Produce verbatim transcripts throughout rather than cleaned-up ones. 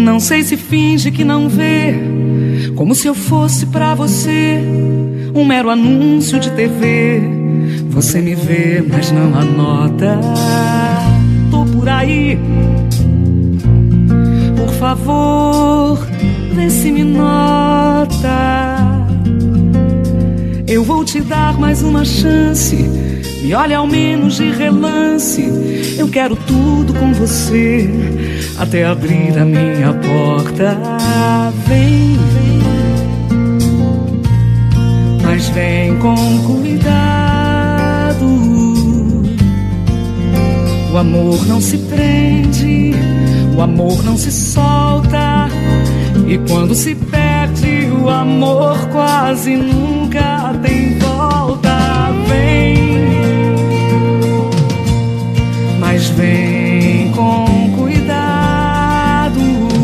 Não sei se finge que não vê, como se eu fosse pra você um mero anúncio de T V. Você me vê, mas não anota. Tô por aí, por favor, vê se me nota. Eu vou te dar mais uma chance, me olha ao menos de relance. Eu quero tudo com você, até abrir a minha porta. Vem, vem, mas vem com cuidado. O amor não se prende, o amor não se solta. E quando se perde, o amor quase nunca tem volta. Vem, mas vem com cuidado.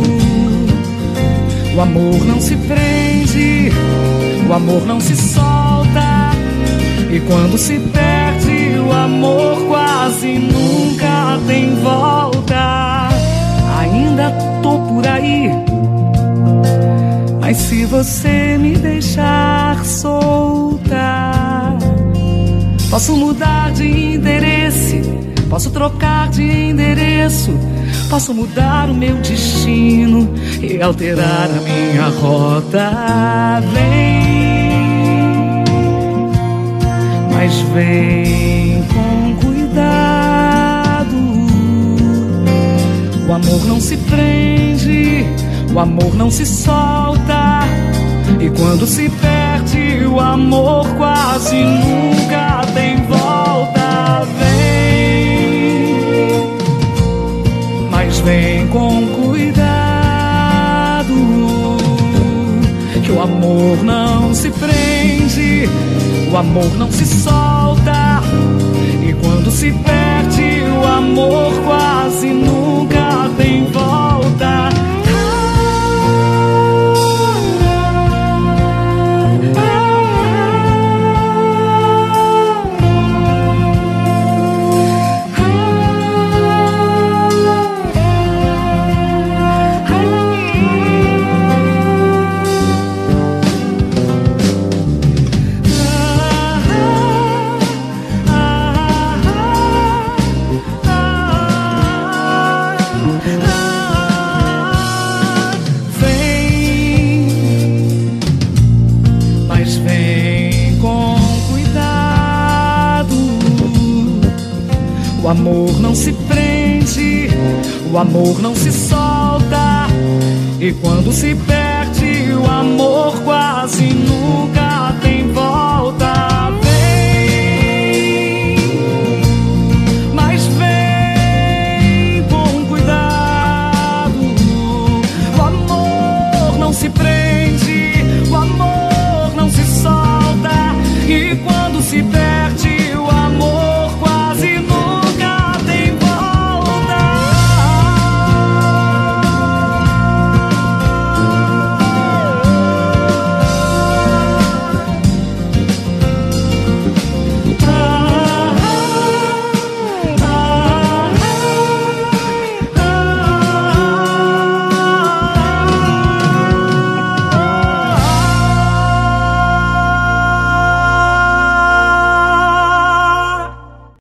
O amor não se prende, o amor não se solta. E quando se perde, o amor quase nunca tem volta. Ainda tô por aí, mas se você me deixar solta, posso mudar de interesse, posso trocar de endereço, posso mudar o meu destino e alterar a minha rota. Vem, mas vem com cuidado. O amor não se prende, o amor não se solta. E quando se perde, o amor quase nunca tem volta. Vem, mas vem com cuidado, que o amor não se prende, o amor não se solta. E quando se perde, o amor quase nunca tem volta. O amor não se prende, o amor não se solta. E quando se perde, o amor quase nunca